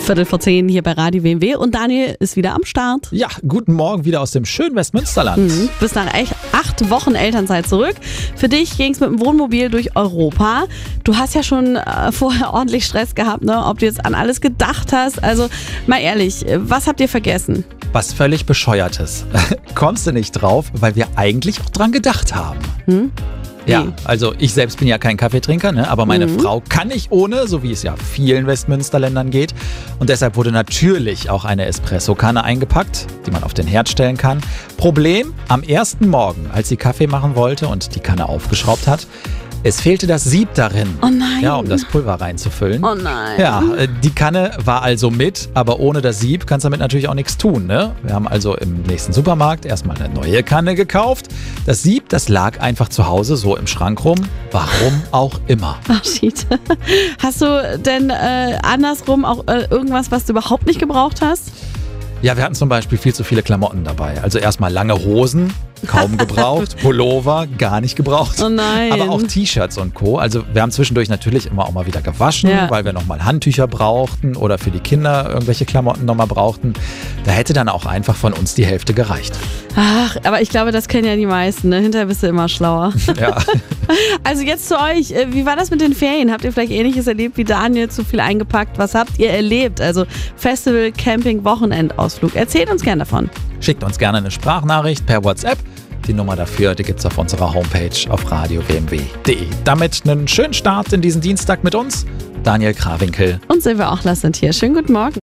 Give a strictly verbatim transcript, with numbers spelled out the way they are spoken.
Viertel vor zehn hier bei Radio W M W und Daniel ist wieder am Start. Ja, guten Morgen wieder aus dem schönen Westmünsterland. Mhm. Bist nach echt acht Wochen Elternzeit zurück. Für dich ging es mit dem Wohnmobil durch Europa. Du hast ja schon äh, vorher ordentlich Stress gehabt, ne? Ob du jetzt an alles gedacht hast. Also mal ehrlich, was habt ihr vergessen? Was völlig Bescheuertes. Kommst du nicht drauf, weil wir eigentlich auch dran gedacht haben. Hm? Ja, Nee. also ich selbst bin ja kein Kaffeetrinker, ne? Aber meine Mhm. Frau kann nicht ohne, so wie es ja vielen Westmünsterländern geht. Und deshalb wurde natürlich auch eine Espressokanne eingepackt, die man auf den Herd stellen kann. Problem, am ersten Morgen, als sie Kaffee machen wollte und die Kanne aufgeschraubt hat, es fehlte das Sieb darin. Oh nein. Ja, um das Pulver reinzufüllen. Oh nein. Ja, äh, die Kanne war also mit, aber ohne das Sieb kannst du damit natürlich auch nichts tun. Ne? Wir haben also im nächsten Supermarkt erstmal eine neue Kanne gekauft. Das Sieb, das lag einfach zu Hause so im Schrank rum. Warum auch immer. Ach, shit. Hast du denn äh, andersrum auch äh, irgendwas, was du überhaupt nicht gebraucht hast? Ja, wir hatten zum Beispiel viel zu viele Klamotten dabei. Also erstmal lange Hosen, kaum gebraucht. Pullover, gar nicht gebraucht. Oh nein. Aber auch T-Shirts und Co. Also wir haben zwischendurch natürlich immer auch mal wieder gewaschen, Ja. weil wir nochmal Handtücher brauchten oder für die Kinder irgendwelche Klamotten nochmal brauchten. Da hätte dann auch einfach von uns die Hälfte gereicht. Ach, aber ich glaube, das kennen ja die meisten. Ne? Hinterher bist du immer schlauer. Ja. Also jetzt zu euch. Äh, Wie war das mit den Ferien? Habt ihr vielleicht Ähnliches erlebt wie Daniel? Zu viel eingepackt? Was habt ihr erlebt? Also Festival, Camping, Wochenendausflug. Erzählt uns gerne davon. Schickt uns gerne eine Sprachnachricht per WhatsApp. Die Nummer dafür, die gibt es auf unserer Homepage auf radio w m w punkt d e. Damit einen schönen Start in diesen Dienstag mit uns. Daniel Krawinkel. Und Silvia Ochler sind hier. Schönen guten Morgen.